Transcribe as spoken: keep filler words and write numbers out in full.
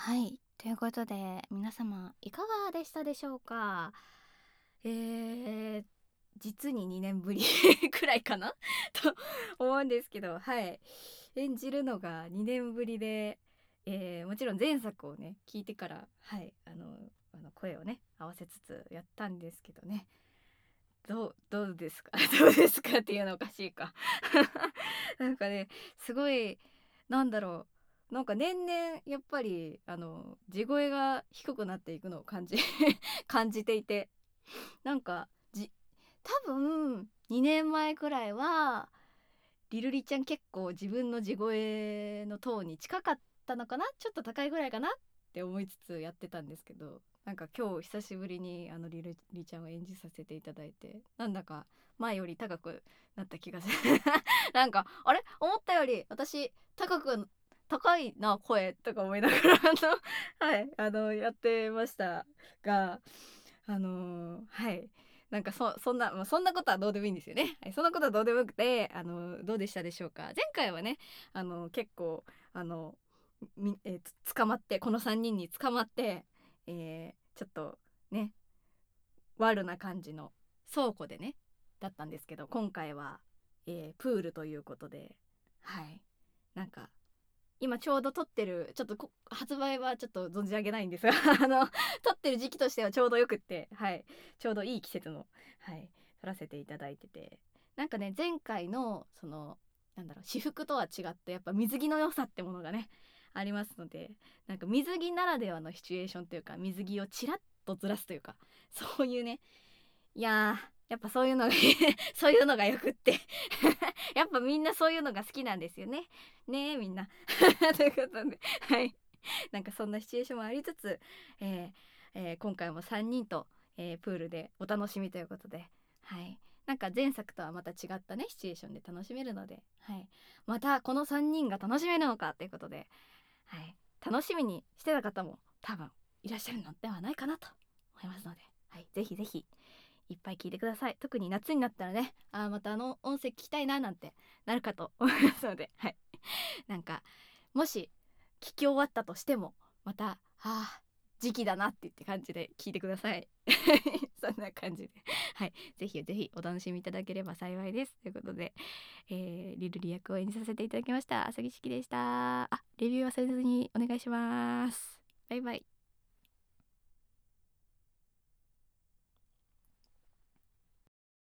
はい、ということで皆様いかがでしたでしょうか。えー、実ににねんぶりくらいかなと思うんですけど、はい、演じるのがにねんぶりで、えー、もちろん前作をね聞いてから、はい、あのあの声をね合わせつつやったんですけどね、どうどうですかどうですかっていうのおかしいかなんかね、すごい、なんだろう、なんか年々やっぱりあの地声が低くなっていくのを感じ感じていて、なんかじ多分にねんまえくらいはリルリちゃん結構自分の地声のトーンに近かったのかな、ちょっと高いぐらいかなって思いつつやってたんですけど、なんか今日久しぶりにあのリルリちゃんを演じさせていただいて、なんだか前より高くなった気がするなんかあれ思ったより私高く高いな声とか思いながらあのはいあのやってましたが、あのーはいなんかそそんな、まあ、そんなことはどうでもいいんですよね。はい、そんなことはどうでもよくて、あのどうでしたでしょうか。前回はね、あの結構あのみ、えーつ捕まってこのさんにんに捕まって、えーちょっとね悪な感じの倉庫でねだったんですけど、今回は、えープールということで、はいなんか今ちょうど撮ってる、ちょっとこ発売はちょっと存じ上げないんですがあの撮ってる時期としてはちょうどよくって、はい、ちょうどいい季節の、はい、撮らせていただいてて、なんかね前回のそのなんだろう私服とは違ってやっぱ水着の良さってものがねありますので、なんか水着ならではのシチュエーションというか、水着をちらっとずらすというか、そういうね、いやーやっぱそういうのがそういうのがよくってやっぱみんなそういうのが好きなんですよね。ねえみんなということで、はいなんかそんなシチュエーションもありつつ、えーえー今回もさんにんと、えープールでお楽しみということで、はいなんか前作とはまた違ったねシチュエーションで楽しめるので、はい、またこのさんにんが楽しめるのかということで、はい、楽しみにしてた方も多分いらっしゃるのではないかなと思いますので、はい、ぜひぜひいっぱい聞いてください。特に夏になったらね、あーまたあの音声聞きたいななんてなるかと思いますので、はいなんかもし聞き終わったとしてもまたあ時期だなって言って感じで聞いてくださいそんな感じで、はいぜひぜひお楽しみいただければ幸いですということで、えー、リルリ役を演じさせていただきました浅木式でした。あレビュー忘れずにお願いします。バイバイ。